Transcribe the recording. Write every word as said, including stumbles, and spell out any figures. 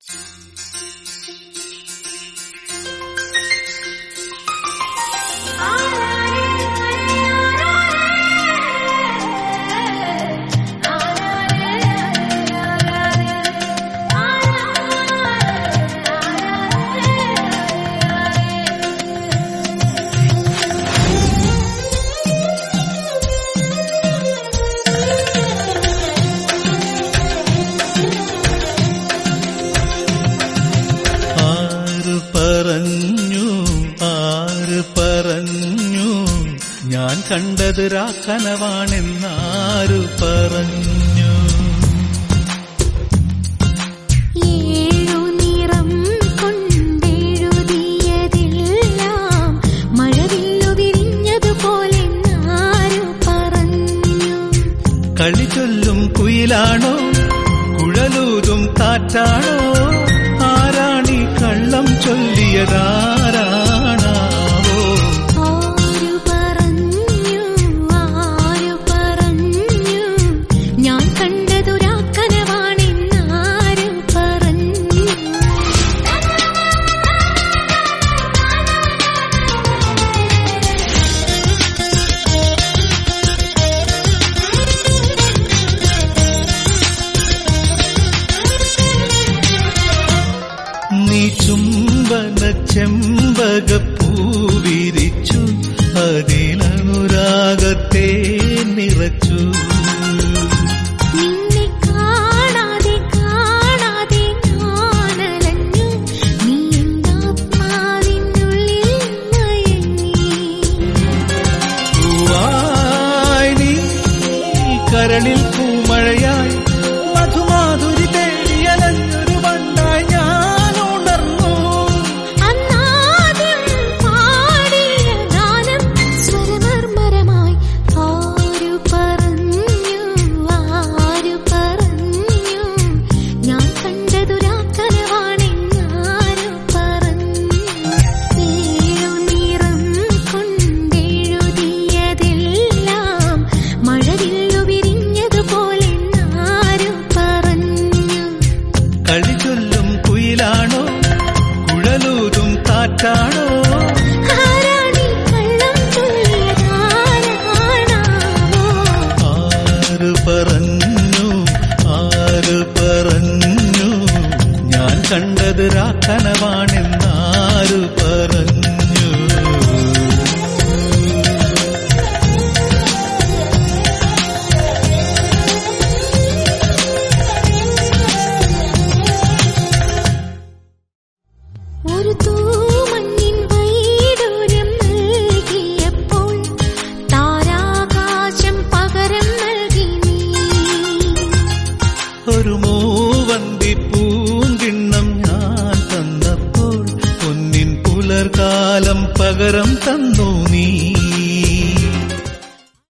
ഞാൻ കണ്ടത് രാക്കനവാണെന്നാരു പറഞ്ഞു. ഏഴു നിറം കൊണ്ടെഴുതിയതെല്ലാം മഴവില്ലു വിരിഞ്ഞതുപോലെന്നാരു പറഞ്ഞു. കളി ചൊല്ലും കുയിലാണോ കുഴലൂതും കാറ്റാണോ ആരാണി കള്ളം ചൊല്ലിയതാരാണാവോ? നീ ചുംബന ചെമ്പകപ്പൂവിരിച്ചു അതിലനുരാഗത്തെ നിറച്ചു. നിന്നെ കാണാതെ കാണാതെ ഞാനലഞ്ഞു നീ ആത്മാവിനുള്ളിൽ മയങ്ങി. പൂവായി നീ കരളിൽ പൂമഴയായി മധുമാധുരി തേടിയലഞ്ഞൊരു വണ്ടായി ഞാൻ ഉണർന്നു. അന്നാദ്യം പാടിയ ഗാനം സ്വരമർമരമായി ആരു പറഞ്ഞു ആരു പറഞ്ഞു ഞാൻ കണ്ടതുരാക്കനവാണെന്നാരു പറഞ്ഞു. ഏഴു നിറം കൊണ്ടെഴുതിയതെല്ലാം മഴവില്ലു വിരിഞ്ഞതുപോലെന്നാരു പറഞ്ഞു. കളി ചൊല്ലും കുയിലാണോ കുഴലൂതും കാറ്റാണോ ആരാണി കള്ളം ചൊല്ലിയതാരാണാവോ? ആര് പറഞ്ഞു ആര് പറഞ്ഞു ഞാൻ കണ്ടത് രാക്കനവാണെന്നാരു പറഞ്ഞു. ഒരു തൂമഞ്ഞിൻ വൈഡൂര്യം നൽകിയപ്പോൾ താരാകാശം പകരം നൽകി നീ. ഒരു മൂവന്തി പൂങ്കിണ്ണം ഞാൻ തന്നപ്പോൾ പൊന്നിൻ പുലർകാലം പകരം തന്നു നീ.